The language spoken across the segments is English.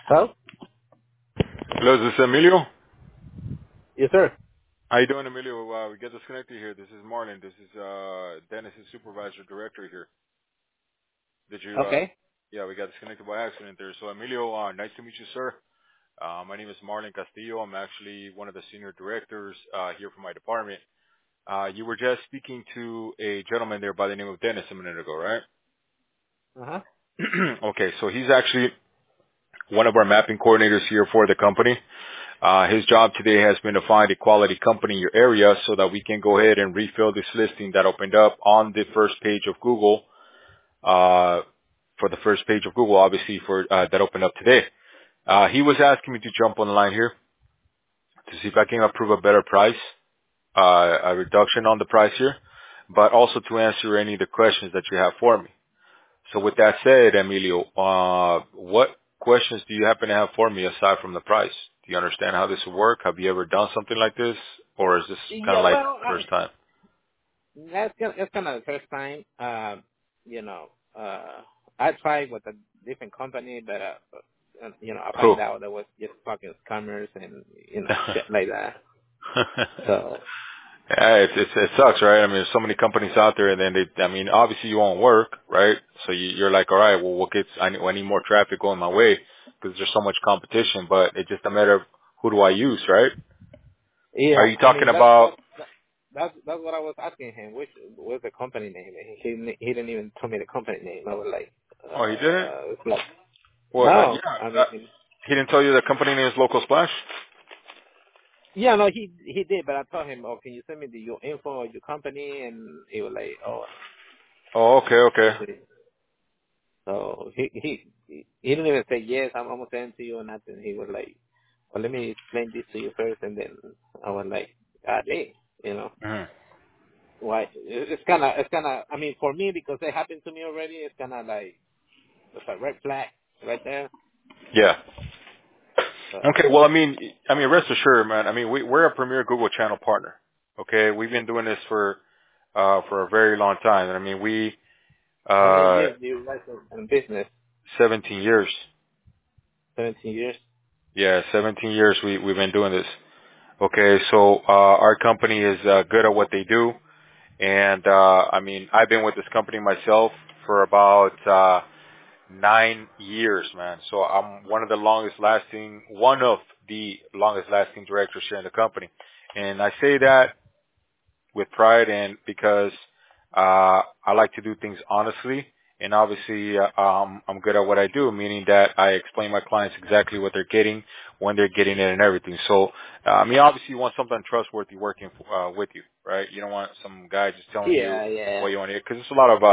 Hello? Hello, is this Emilio? Yes, sir. How you doing, Emilio? We get disconnected here. This is Marlon. This is Dennis's supervisor director here. Did you? Okay. Yeah, we got disconnected by accident there. So, Emilio, nice to meet you, sir. My name is Marlon Castillo. I'm actually one of the senior directors here for my department. You were just speaking to a gentleman there by the name of Dennis a minute ago, right? Uh-huh. Okay, so he's actually one of our mapping coordinators here for the company. His job today has been to find a quality company in your area so that we can go ahead and refill this listing that opened up on the first page of Google, for the first page of Google, obviously, for that opened up today. He was asking me to jump on the line here to see if I can approve a better price, a reduction on the price here, but also to answer any of the questions that you have for me. So with that said, Emilio, what questions do you happen to have for me aside from the price? Do you understand how this will work? Have you ever done something like this, or is this kind Yeah, of like well, first time? that's kind of the first time. You know, I tried with a different company, but I Who? find out there was just fucking scammers and shit like that. So Yeah, it sucks, right? I mean, there's so many companies out there, and then I mean, obviously you won't work, right? So you're like, all right, well, I need more traffic going my way because there's so much competition, but it's just a matter of who do I use, right? Are yeah, you I talking mean about? that's what I was asking him. What's the company name? And he didn't even tell me the company name. I was like, Oh, he didn't. it's like Well, no. yeah, I mean. he didn't tell you the company name is Local Splash. Yeah, no, he did, but I told him, oh, can you send me your info or your company? And he was like, oh, Oh, okay, okay. this is. So he didn't even say yes. I'm gonna send it to you or nothing. He was like, well, let me explain this to you first, and then I was like, God dang, Mhm. why? It's kind of. I mean, for me because it happened to me already. It's kind of like it's a red flag right there. Yeah. Okay. So Well, I mean, rest assured, man. I mean, we're a premier Google channel partner. Okay. We've been doing this for a very long time. And I mean, how many uh, years do you guys in business? 17 years. 17 years. Yeah, 17 years we've been doing this. Okay. So, our company is, good at what they do. And, I mean, I've been with this company myself for about, 9 years, man. So I'm one of the longest lasting directors here in the company. And I say that with pride and because, I like to do things honestly. And obviously, I'm good at what I do, meaning that I explain my clients exactly what they're getting, when they're getting it and everything. So, I mean, obviously you want something trustworthy working, with you, right? You don't want some guy just telling you Yeah, yeah. what you want to hear. Cause there's a lot of,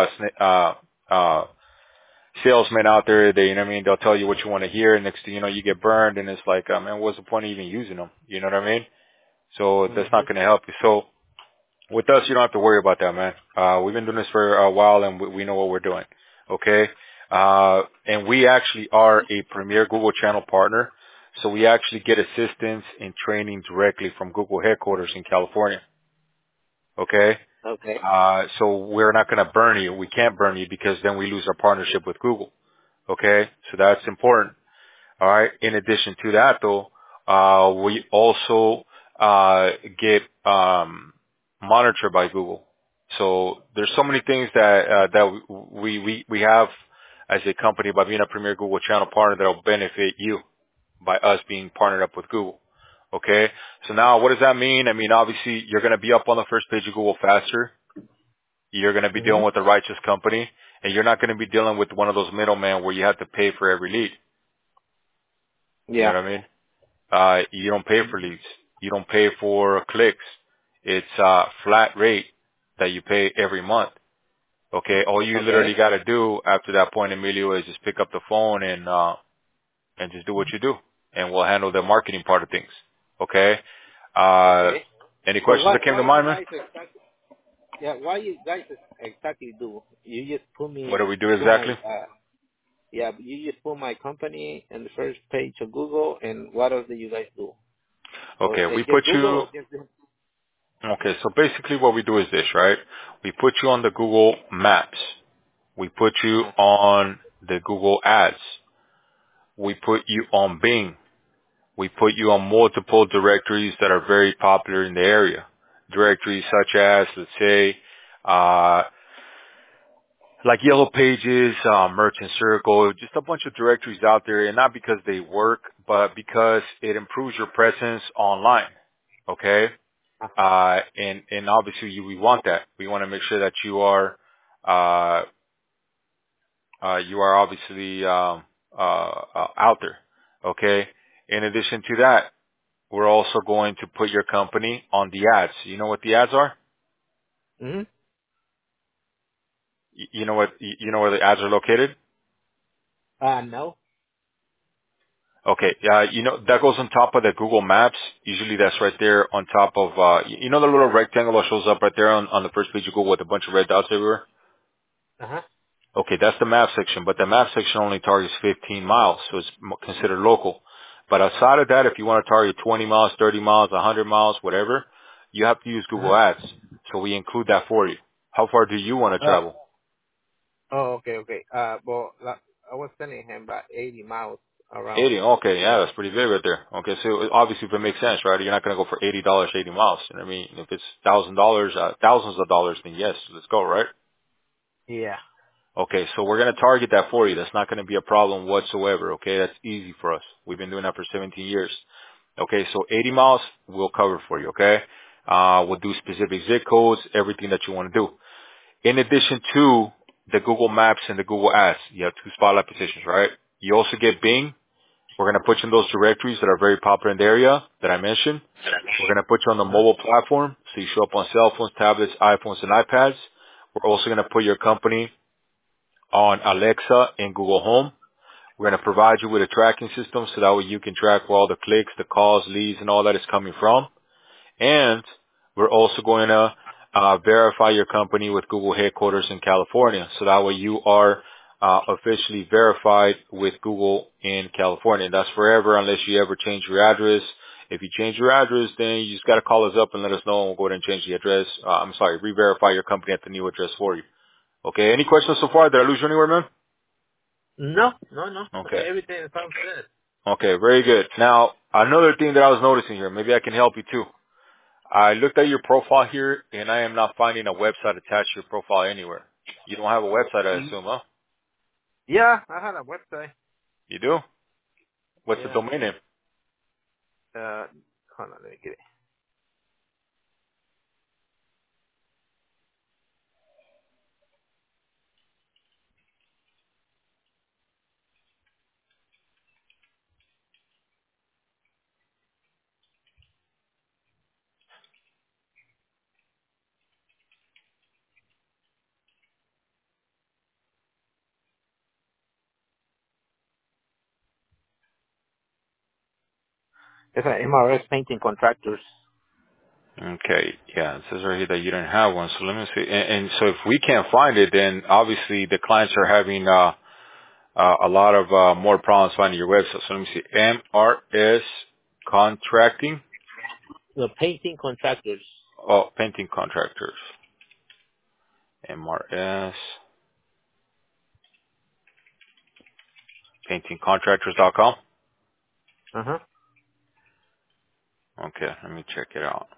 salesmen out there, they, you know what I mean, they'll tell you what you want to hear, and next thing you know, you get burned, and it's like, man, what's the point of even using them? You know what I mean? So that's Mhm. not going to help you. So with us, you don't have to worry about that, man. We've been doing this for a while, and we know what we're doing. Okay? And we actually are a premier Google channel partner, so we actually get assistance and training directly from Google headquarters in California. Okay? Okay. So we're not going to burn you. We can't burn you because then we lose our partnership with Google. Okay? So that's important. All right. In addition to that, though, we also get monitored by Google. So there's so many things that we have as a company by being a premier Google channel partner that will benefit you by us being partnered up with Google. Okay. So now, what does that mean? I mean, obviously, you're going to be up on the first page of Google faster. You're going to be dealing Mhm. with a righteous company, and you're not going to be dealing with one of those middlemen where you have to pay for every lead. You know Yeah. what I mean? You don't pay for leads. You don't pay for clicks. It's a flat rate that you pay every month. Okay. All you literally Okay. got to do after that point, Emilio, is just pick up the phone and just do what you do, and we'll handle the marketing part of things. Okay. Uh, Okay. any So questions that what came to what you mind, man? guys exactly? Yeah, what you guys exactly do? You just What do we do put my exactly? yeah, you just put my company in the first page of Google, and what else do you guys do? Or Okay. We put just Google, you, or just okay. So basically what we do is this, right? We put you on the Google Maps. We put you uh on the Google Ads. we put you on Bing. We put you on multiple directories that are very popular in the area. Directories such as, let's say, like Yellow Pages, Merchant Circle, just a bunch of directories out there, and not because they work, but because it improves your presence online. Okay? And obviously we want that. We want to make sure that uh, you are obviously, out there. Okay? In addition to that, we're also going to put your company on the ads. You know what the ads are? Mm-hmm. You know where the ads are located? No. Okay. That goes on top of the Google Maps. Usually that's right there on top of, the little rectangle that shows up right there on the first page of Google with a bunch of red dots everywhere? Uh-huh. Okay, that's the map section, but the map section only targets 15 miles, so it's considered local. But outside of that, if you want to target 20 miles, 30 miles, 100 miles, whatever, you have to use Google Uh-huh. Ads. So we include that for you. How far do you want to Uh, travel? okay. Well, I was telling him about 80 miles around 80. Okay, yeah, here. that's pretty big right there. Okay, so obviously if it makes sense, right? You're not going to go for $80, 80 miles. You know what I mean? If it's $1,000, thousands of dollars, then yes, let's go, right? Yeah. Okay, so we're going to target that for you. That's not going to be a problem whatsoever. Okay, that's easy for us. We've been doing that for 17 years. Okay, so 80 miles we'll cover for you. Okay, we'll do specific zip codes, everything that you want to do. In addition to the Google Maps and the Google Ads, you have 2 spotlight positions, right? You also get Bing. We're going to put you in those directories that are very popular in the area that I mentioned. We're going to put you on the Uh-huh. mobile platform, so you show up on cell phones, tablets, iPhones, and iPads. We're also going to put your company on Alexa and Google Home. We're going to provide you with a tracking system so that way you can track where all the clicks, the calls, leads, and all that is coming from. And we're also going to verify your company with Google headquarters in California. So that way you are officially verified with Google in California. And that's forever unless you ever change your address. If you change your address, then you just got to call us up and let us know and we'll go ahead and change the address. Re-verify your company at the new address for you. Okay, any questions so far? Did I lose you anywhere, man? No. Okay. Everything sounds good. Okay, very good. Now, another thing that I was noticing here, maybe I can help you too. I looked at your profile here and I am not finding a website attached to your profile anywhere. You don't have a website, I assume, huh? Yeah, I had a website. You do? What's the Yeah. domain name? Hold on, let me get it. It's an MRS painting contractors. Okay, yeah, it says right here that you don't have one, so let me see. And so if we can't find it, then obviously the clients are having a lot of more problems finding your website. So let me see. MRS Contracting, The painting contractors. painting contractors. MRS paintingcontractors.com. Uh-huh. Okay, let me check it out.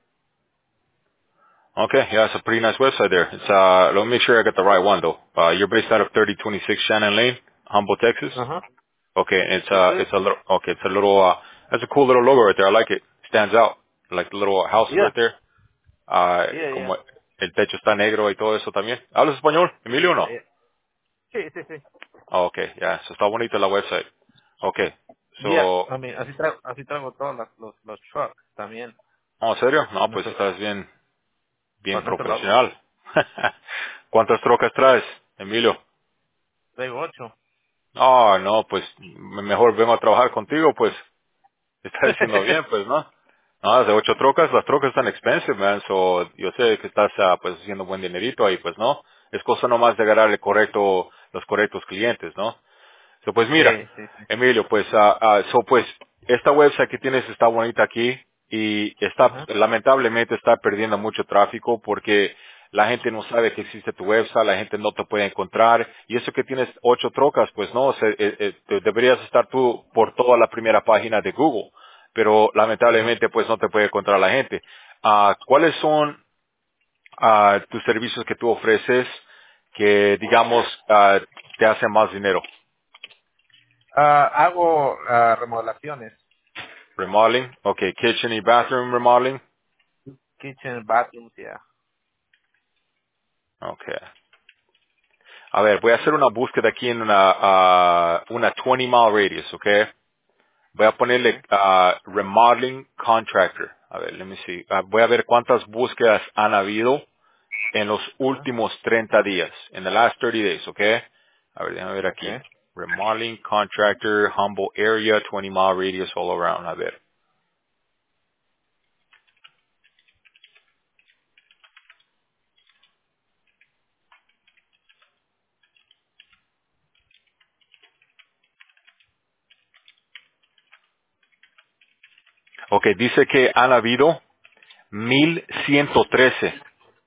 Okay, yeah, it's a pretty nice website there. It's let me make sure I got the right one though. You're based out of 3026 Shannon Lane, Humboldt, Texas. Uh-huh. Okay, Yes, sir. it's a little that's a cool little logo right there. I like it. Stands out. Like the little house Yeah. right there. Yeah. Como el techo está negro y todo eso también. ¿Hablas español, Emilio, o no? Yeah. Sí. Oh, okay, yeah, so está bonito la website. Okay, Yeah. so, I mean, así traigo todos los trucks también. oh, ¿en serio? No, Con pues eso, estás bien con eso lo hago. profesional. ¿Cuántas trocas traes, Emilio? Traigo 8. Oh, no, pues mejor vengo a trabajar contigo, pues estás haciendo bien, pues, ¿no? No, de 8 trocas, las trocas están expensive, man, so yo sé que estás pues haciendo buen dinerito ahí, pues, ¿no? Es cosa nomás de agarrar los correctos clientes, ¿no? So, pues mira, Sí. Emilio, pues, pues, esta website que tienes está bonita aquí y está, Ajá. lamentablemente está perdiendo mucho tráfico porque la gente no sabe que existe tu website, la gente no te puede encontrar, y eso que tienes 8 trocas, pues no, deberías estar tú por toda la primera página de Google, pero Ujú. lamentablemente pues no te puede encontrar la gente. ¿Cuáles son tus servicios que tú ofreces que, digamos, te hacen más dinero? Hago remodelaciones, Remodeling, okay, kitchen y bathroom remodeling, kitchen, bathrooms, yeah. okay. A ver, voy a hacer una búsqueda aquí en una 20 mile radius, okay. Voy a ponerle Okay. remodeling contractor. A ver, let me see. Voy a ver cuántas búsquedas han habido en los Ajá. últimos 30 días, in the last 30 days, okay. A ver, déjame ver aquí. Okay. Remodeling contractor, Humble area, 20 mile radius all around. A ver. Okay, dice que han habido 1113.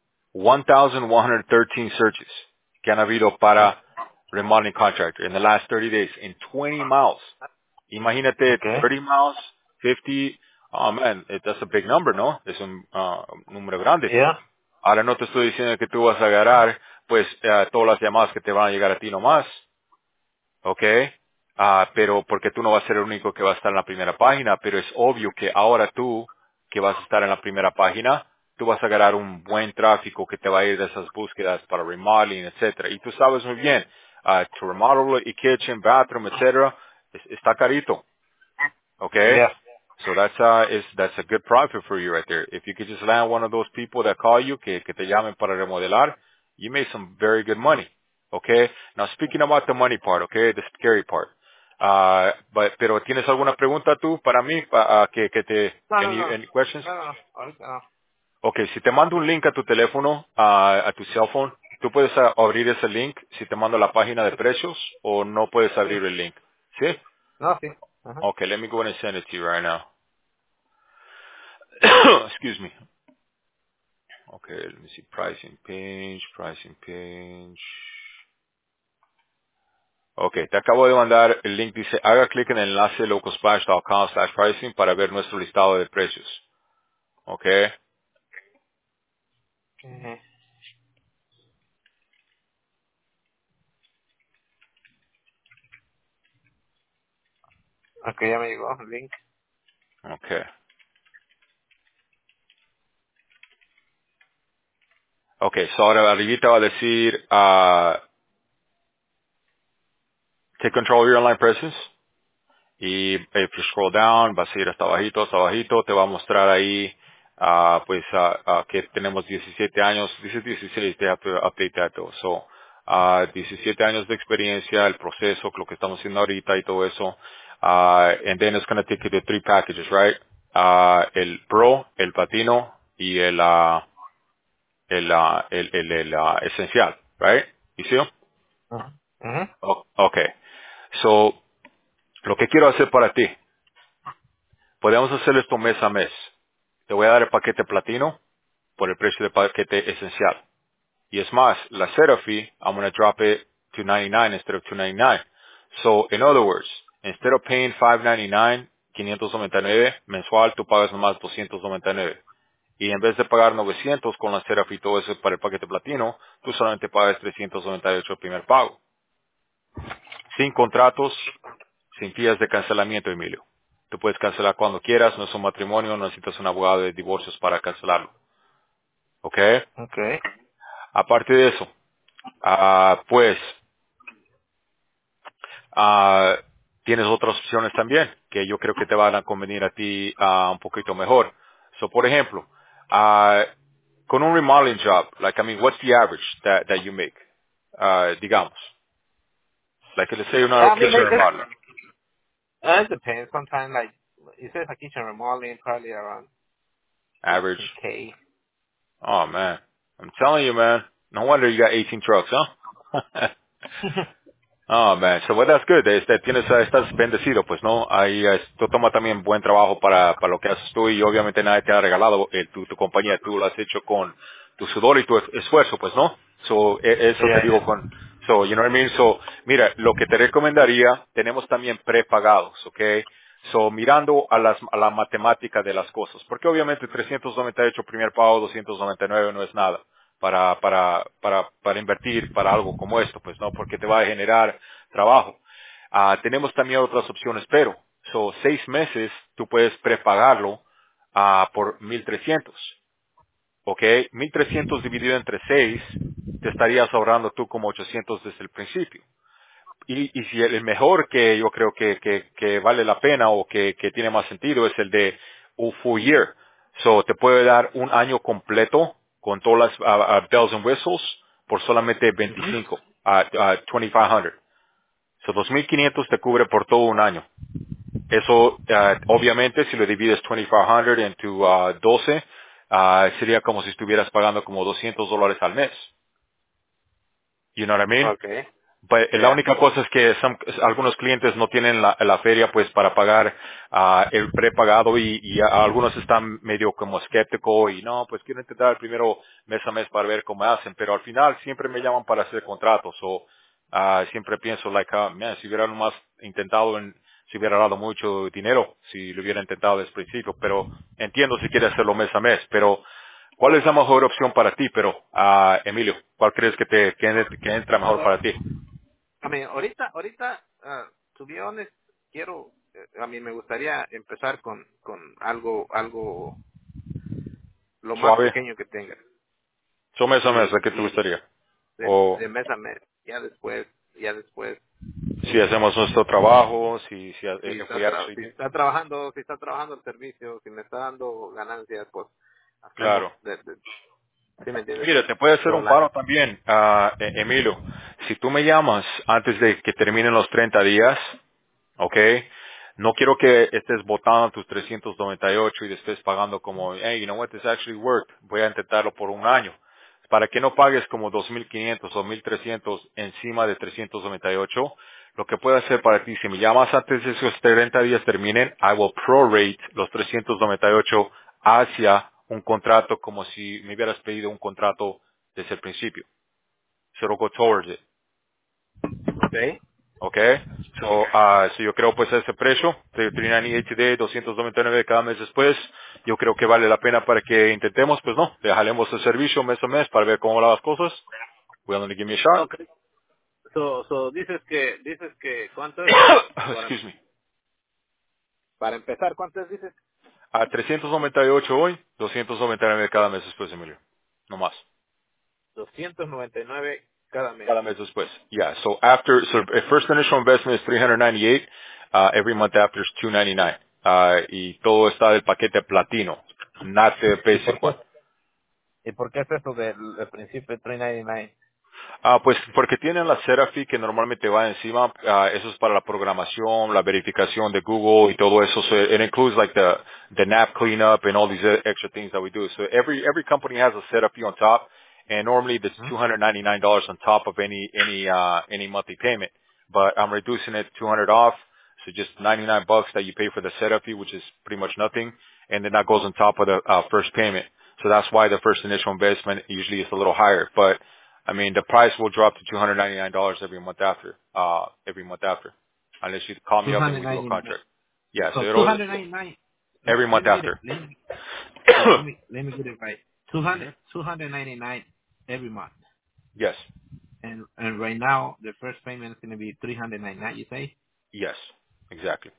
1,113 searches que han habido para remodeling contractor in the last 30 days in 20 miles. Imagínate Okay. 30 miles, 50. Oh man, that's a big number, ¿no? Es un número grande. Yeah. Ahora no te estoy diciendo que tú vas a agarrar, pues, todas las llamadas que te van a llegar a ti nomás. ¿Ok? Pero porque tú no vas a ser el único que va a estar en la primera página, pero es obvio que ahora tú, que vas a estar en la primera página, tú vas a agarrar un buen tráfico que te va a ir de esas búsquedas para remodeling, etcétera. Y tú sabes muy bien, to remodel y kitchen, bathroom, etcétera, está carito. Okay? Yeah. So that's a good profit for you right there. If you could just land one of those people that call you, que te llamen para remodelar, you made some very good money. Okay? Now speaking about the money part, okay, the scary part. Pero ¿tienes alguna pregunta tú para mí? No, no, no. Any questions? No, no. Ahorita no. Okay, si te mando un link a tu teléfono, a tu cell phone, tú puedes abrir ese link si te mando la página de precios o no puedes Sí. abrir el link. ¿Sí? No, sí. Ajá. Okay, let me go ahead and send it to you right now. Excuse me. Okay, let me see. Pricing page, pricing page. Okay, te acabo de mandar el link. Dice, haga clic en el enlace localsplash.com/pricing para ver nuestro listado de precios. Okay. Okay. Okay, ya me llegó el link. Okay. Okay, so ahora arribita va a decir, take control of your online presence. Y if you scroll down, vas a ir hasta abajito, te va a mostrar ahí, que tenemos 17 años, dice 16, they have to update that though. So, 17 años de experiencia, el proceso, lo que estamos haciendo ahorita y todo eso. And then it's going to take you to 3 packages, right? El Pro, el Platino y el Esencial, right? You see? Ajá. Ajá. Okay. So, lo que quiero hacer para ti, podemos hacer esto mes a mes. Te voy a dar el paquete platino por el precio del paquete esencial. Y es más, la setup fee, I'm going to drop it to 99 instead of 299. So, in other words, instead of paying 599, 599 mensual, tú pagas nomás 299. Y en vez de pagar 900 con la setup fee y todo eso para el paquete platino, tú solamente pagas 398 el primer pago. Sin contratos, sin días de cancelamiento, Emilio. Tú puedes cancelar cuando quieras, no es un matrimonio, no necesitas un abogado de divorcios para cancelarlo. ¿Ok? Okay. Aparte de eso, pues, ah, tienes otras opciones también que yo creo que te van a convenir a ti un poquito mejor. So, por ejemplo, con un remodeling job, like, I mean, what's the average that you make? Digamos, like, let's say una I mean, kitchen remodeling. it depends. Sometimes, like, it says a kitchen remodeling, probably around Average. 18K. Oh man, I'm telling you, man. No wonder you got 18 trucks, huh? Oh, man. So, well, that's good. Estás bendecido, pues, ¿no? Ahí, tú tomas también buen trabajo para lo que haces tú y obviamente nadie te ha regalado tu compañía. Tú lo has hecho con tu sudor y tu esfuerzo, pues, ¿no? So, eso te Yeah, digo con, so, you know what I mean? So, mira, lo que te recomendaría, tenemos también prepagados, ¿ok? So, mirando a la matemática de las cosas. Porque obviamente 398 primer pago, 299 no es nada para invertir para algo como esto, pues no, porque te va a generar trabajo. Tenemos también otras opciones, pero, 6 meses tú puedes prepagarlo, por 1,300, ¿ok? 1,300 dividido entre 6, te estarías ahorrando tú como 800 desde el principio. Y si el mejor que yo creo que vale la pena o que tiene más sentido es el de un full year. So, te puede dar un año completo con todas las bells and whistles por solamente Mhm. 25, 2,500. So, 2,500 te cubre por todo un año. Eso, obviamente, si lo divides 2,500 entre 12, sería como si estuvieras pagando como $200 al mes. You know what I mean? Okay. Pues, la Yeah. única cosa es que algunos clientes no tienen la feria pues para pagar el prepagado y algunos están medio como escépticos y no, pues quiero intentar primero mes a mes para ver cómo hacen, pero al final siempre me llaman para hacer contratos o siempre pienso like, man, si hubiera nomás intentado si hubiera dado mucho dinero, si lo hubiera intentado desde el principio, pero entiendo si quiere hacerlo mes a mes, pero ¿cuál es la mejor opción para ti? Pero, Emilio, ¿cuál crees que entra mejor para ti? I mean, ahorita, to be honest, quiero, a mí me gustaría empezar con algo lo más Suave. pequeño que tenga. Son mes a mes, Sí, ¿a qué te y gustaría? O de mes a mes. Ya después, si hacemos nuestro trabajo, if we si actually do. está trabajando el servicio, si me está dando ganancias, pues hacemos, Claro. ¿sí me entiendes? Mira, te puede hacer So, un paro también, Emilio. Si tú me llamas antes de que terminen los 30 días, ¿ok? No quiero que estés botando tus 398 y estés pagando como, hey, you know what, this actually worked. Voy a intentarlo por un año. Para que no pagues como 2,500 o 1,300 encima de 398, lo que puedo hacer para ti, si me llamas antes de esos 30 días terminen, I will prorate los 398 hacia un contrato como si me hubieras pedido un contrato desde el principio. So it'll go towards it. okay. Okay. So yo creo pues ese precio de 398 today, 299 cada mes después, yo creo que vale la pena para que intentemos, pues no, dejaremos el servicio mes a mes para ver cómo van las cosas. Willing to give me a shot? Okay. So dices que ¿cuánto es? Excuse me. Para empezar, ¿cuánto es dices? A 398 hoy, 299 cada mes después, Emilio. No más. 299 cada mes. Cada mes después. Yeah. First initial investment is 398. Every month after is 299. Y todo está del paquete platino, not the ¿Y por basic one. qué? ¿Y por qué es eso del principio de 399? Pues porque tienen la setup fee que normalmente va encima. Eso es para la programación, la verificación de Google y todo eso. So it includes like the NAP cleanup and all these extra things that we do. So every company has a setup fee on top, and normally it's Ujú. $299 on top of any monthly payment. But I'm reducing it 200 off, so just 99 bucks that you pay for the setup fee, which is pretty much nothing, and then that goes on top of the first payment. So that's why the first initial investment usually is a little higher, but I mean, the price will drop to $299 every month after, unless you call me up and we do a 299. contract. Yeah, so So it'll 299. every Let month me get it. after. Let me get it right. Mhm. 299 every month. Yes, And right now the first payment is going to be 399. You say? yes, exactly.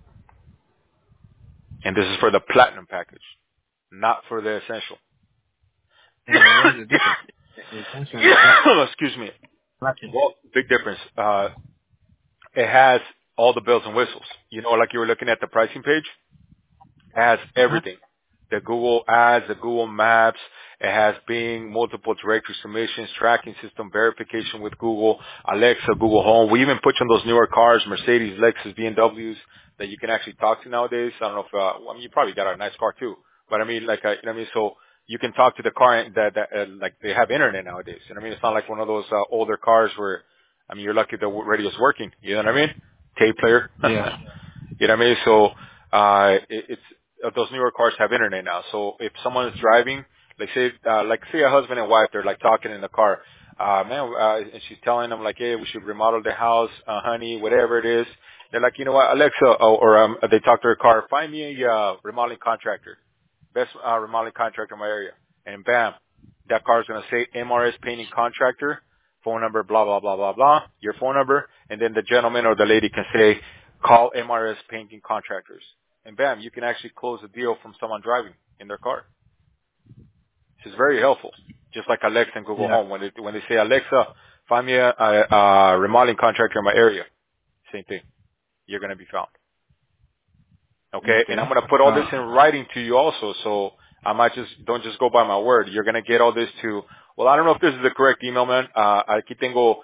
And this is for the platinum package, not for the essential. And what is the difference? Essential and Excuse me. platinum. Well, big difference. It has all the bells and whistles. You know, like you were looking at the pricing page. Has Uh-huh. everything. The Google Ads, the Google Maps. It has Bing, multiple directory submissions, tracking system, verification with Google, Alexa, Google Home. We even put you on those newer cars, Mercedes, Lexus, BMWs that you can actually talk to nowadays. I don't know if, I mean, you probably got a nice car too, but I mean, like, you know what I mean? So you can talk to the car like they have internet nowadays. You know what I mean? It's not like one of those, older cars where, I mean, you're lucky the radio's working. You know what I mean? Tape player. Yeah. You know what I mean? So, those newer cars have internet now. So if someone is driving, say a husband and wife, they're like talking in the car, and she's telling them like, hey, we should remodel the house, honey, whatever it is. They're like, you know what, Alexa, they talk to her car, find me a, remodeling contractor, best, remodeling contractor in my area. And bam, that car is going to say MRS painting contractor, phone number, blah, blah, blah, blah, blah, your phone number. And then the gentleman or the lady can say, call MRS painting contractors. And bam, you can actually close a deal from someone driving in their car. This is very helpful. Just like Alexa and Google Home. When they say, Alexa, find me a remodeling contractor in my area. Same thing. You're going to be found. Okay? And I'm going to put all this in writing to you also. So I might don't just go by my word. You're going to get all this to, well, I don't know if this is the correct email, man. Aquí tengo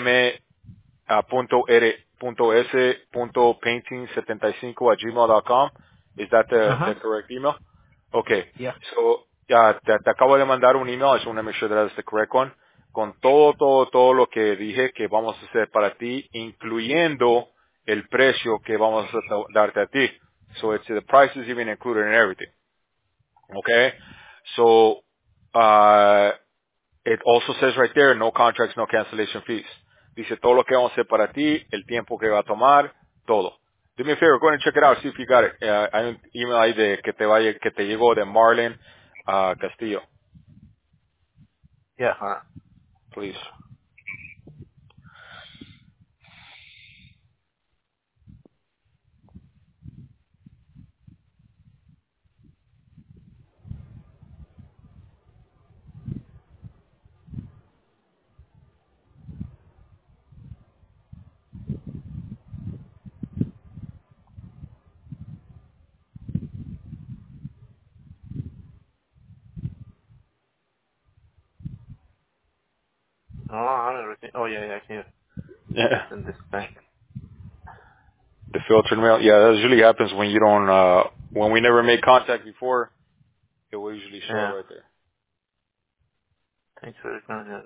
m.s.painting75@gmail.com. Is that the correct email? Okay. Yeah. So, te acabo de mandar un email. I just want to make sure that that's the correct one. Con todo lo que dije que vamos a hacer para ti, incluyendo el precio que vamos a darte a ti. So the price is even included in everything. Okay? So, it also says right there, no contracts, no cancellation fees. Dice todo lo que vamos a hacer para ti, el tiempo que va a tomar, todo. Do me a favor, go ahead and check it out, see if you got it. Hay un email ahí que te llegó de Marlon Castillo. Yeah. Please. Oh, I don't know. Oh, yeah, here. Yeah. In this bank. The filtered mail. Yeah, that usually happens when you don't, when we never made contact before, it will usually show right there. Thanks for the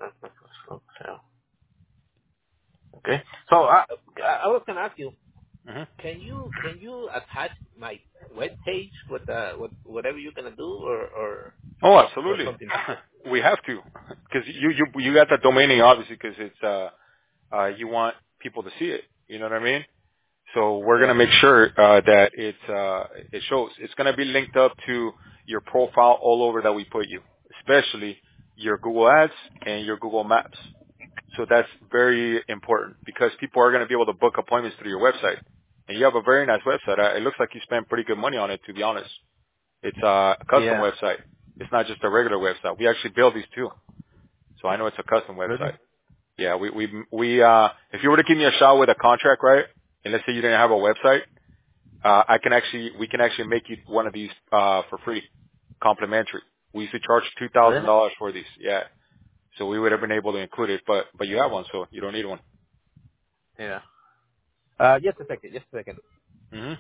Okay. So I was gonna ask you, can you attach my web page with whatever you're gonna do or Oh, absolutely. or something? We have to, because you got that domain name obviously because it's you want people to see it. You know what I mean? So we're gonna make sure that it shows. It's gonna be linked up to your profile all over that we put you, especially your Google Ads and your Google Maps. So that's very important because people are gonna be able to book appointments through your website. And you have a very nice website. It looks like you spent pretty good money on it, to be honest. It's a custom website. It's not just a regular website. We actually build these too. So I know it's a custom website. Really? Yeah, we if you were to give me a shot with a contract, right? And let's say you didn't have a website, we can actually make you one of these, for free, complimentary. We used to charge $2,000 for these. Yeah. So we would have been able to include it, but you have one, so you don't need one. Yeah. Just a second. Mm-hmm.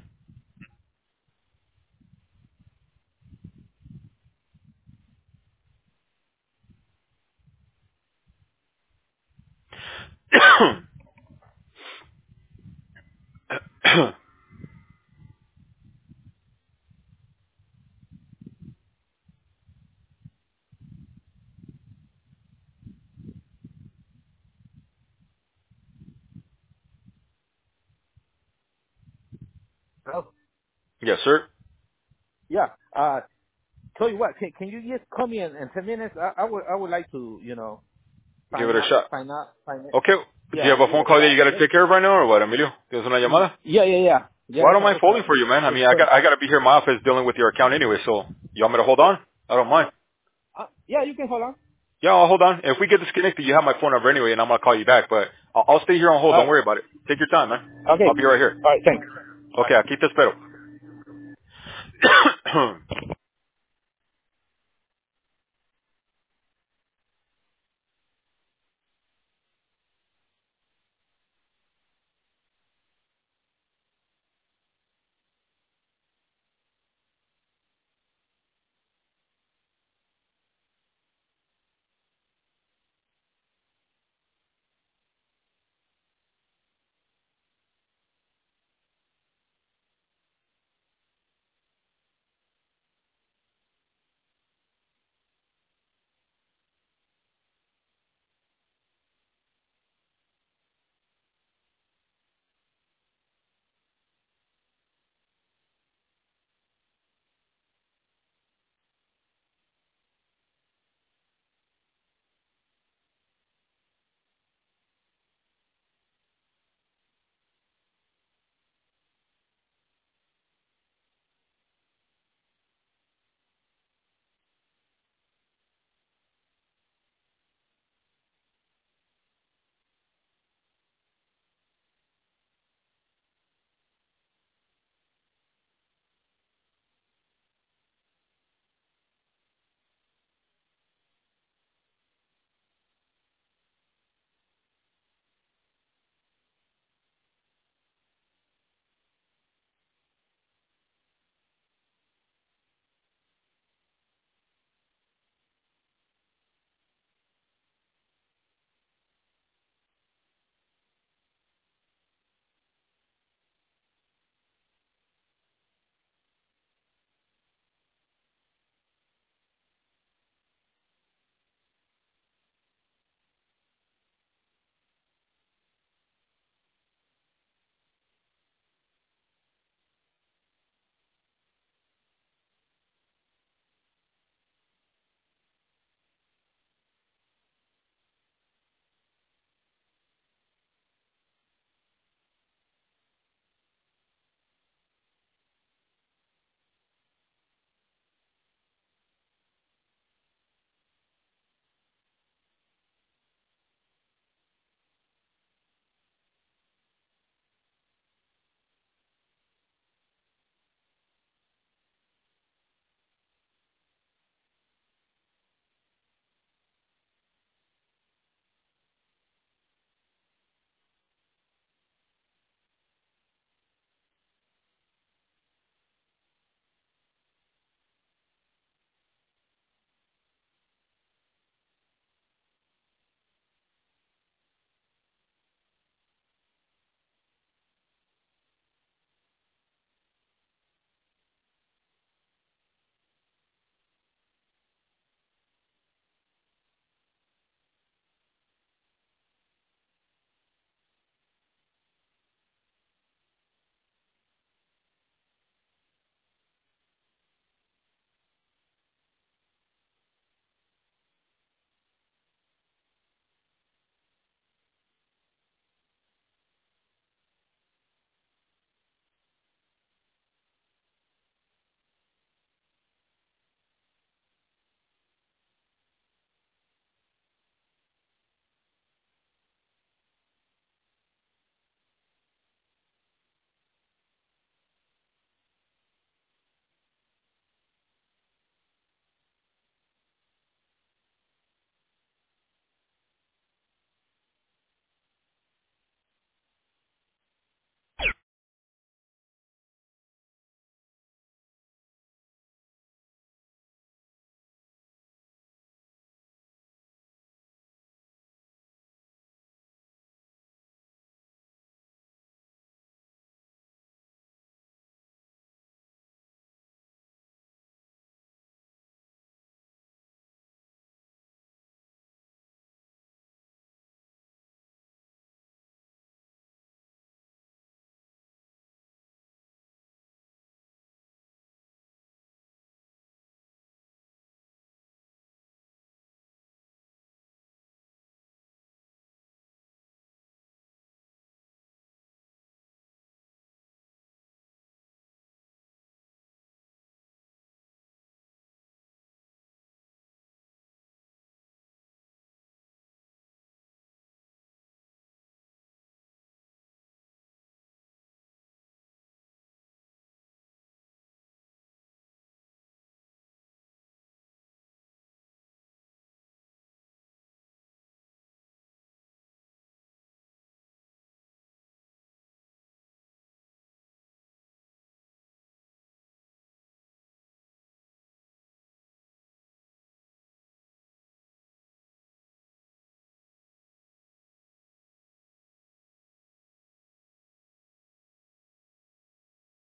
Well, Yes, sir. yeah. Tell you what, can you just call me in 10 minutes? I would like to, Give it a shot. find out. Okay. Do you have a phone call that you got to take care of right now, or what, Emilio? ¿Tienes una llamada? Yeah. Well, I don't mind folding for you, man. I mean, I got to be here in my office dealing with your account anyway. So you want me to hold on? I don't mind. Yeah, you can hold on. Yeah, I'll hold on. If we get disconnected, you have my phone number anyway, and I'm gonna call you back. But I'll stay here on hold. Don't worry about it. Take your time, man. Okay. I'll be right here. All right, thanks. Okay, aquí te espero.